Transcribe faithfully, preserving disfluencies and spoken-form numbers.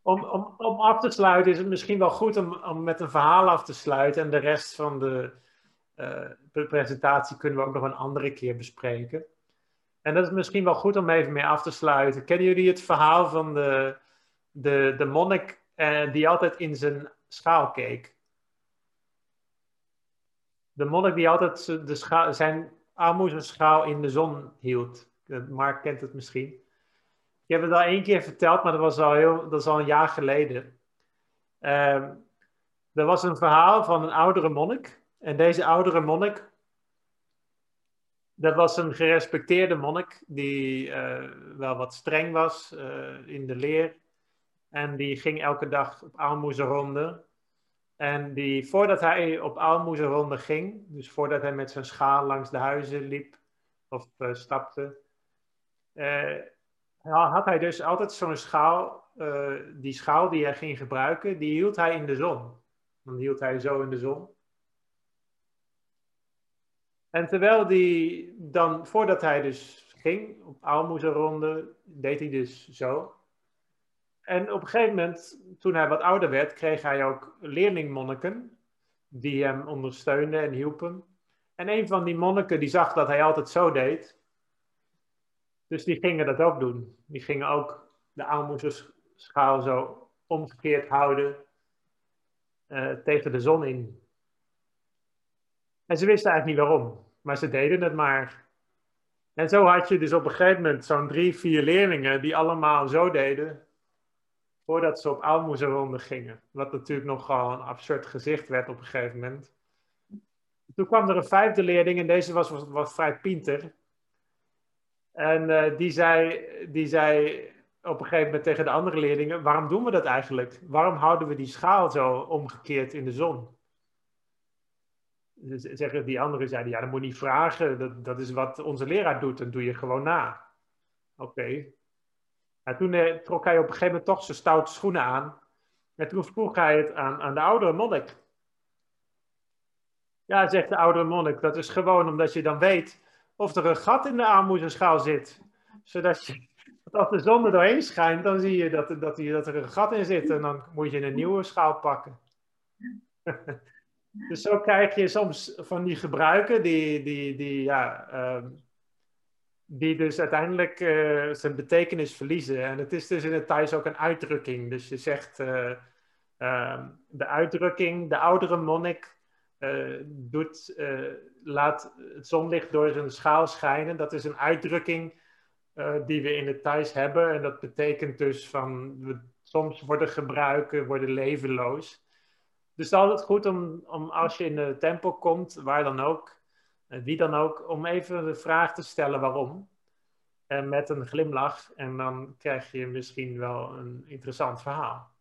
om, om, om af te sluiten is het misschien wel goed om, om met een verhaal af te sluiten. En de rest van de uh, presentatie kunnen we ook nog een andere keer bespreken. En dat is misschien wel goed om even mee af te sluiten. Kennen jullie het verhaal van de, de, de monnik uh, die altijd in zijn schaal keek? De monnik die altijd de schaal, zijn aalmoezenschaal in de zon hield. Mark kent het misschien. Ik heb het al één keer verteld, maar dat was al, heel, dat is al een jaar geleden. Uh, er was een verhaal van een oudere monnik. En deze oudere monnik, dat was een gerespecteerde monnik die uh, wel wat streng was uh, in de leer. En die ging elke dag op aalmoezenronde. En die, voordat hij op aalmoezenronde ging, dus voordat hij met zijn schaal langs de huizen liep of uh, stapte, uh, had hij dus altijd zo'n schaal, uh, die schaal die hij ging gebruiken, die hield hij in de zon. Dan hield hij zo in de zon. En terwijl die dan, voordat hij dus ging op aalmoezenronde, deed hij dus zo. En op een gegeven moment, toen hij wat ouder werd, kreeg hij ook leerlingmonniken die hem ondersteunden en hielpen. En een van die monniken die zag dat hij altijd zo deed. Dus die gingen dat ook doen. Die gingen ook de aalmoezenschaal zo omgekeerd houden uh, tegen de zon in. En ze wisten eigenlijk niet waarom, maar ze deden het maar. En zo had je dus op een gegeven moment zo'n drie, vier leerlingen die allemaal zo deden voordat ze op aalmoezenronde gingen. Wat natuurlijk nogal een absurd gezicht werd op een gegeven moment. Toen kwam er een vijfde leerling en deze was, was, was vrij pinter. En uh, die, zei, die zei op een gegeven moment tegen de andere leerlingen, waarom doen we dat eigenlijk? Waarom houden we die schaal zo omgekeerd in de zon? Dus zeggen die anderen zeiden, ja, dat moet je niet vragen. Dat, dat is wat onze leraar doet, dat doe je gewoon na. Oké. Okay. En toen eh, trok hij op een gegeven moment toch zijn stoute schoenen aan. En toen vroeg hij het aan, aan de oudere monnik. Ja, zegt de oudere monnik, dat is gewoon omdat je dan weet of er een gat in de aalmoezenschaal zit. Zodat je, als de zon er doorheen schijnt, dan zie je dat, dat, dat er een gat in zit. En dan moet je een nieuwe schaal pakken. Dus zo krijg je soms van die gebruiken die, die, die, ja, um, die dus uiteindelijk uh, zijn betekenis verliezen. En het is dus in het Thais ook een uitdrukking. Dus je zegt uh, uh, de uitdrukking, de oudere monnik uh, doet, uh, laat het zonlicht door zijn schaal schijnen. Dat is een uitdrukking uh, die we in het Thais hebben. En dat betekent dus van, we, soms worden gebruiken, worden levenloos. Dus het is altijd goed om, om als je in de tempel komt, waar dan ook, wie dan ook, om even de vraag te stellen waarom. En met een glimlach. En dan krijg je misschien wel een interessant verhaal.